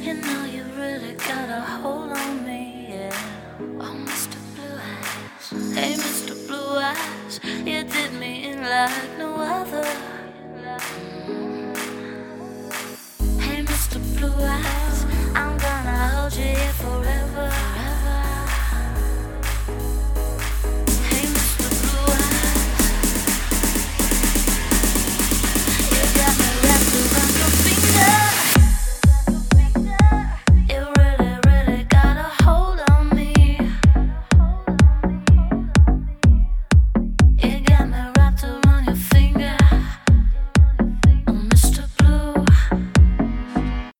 You know you really got a hold on me, yeah. Oh, Mr. Blue Eyes, hey, Mr. Blue Eyes, you did me in like no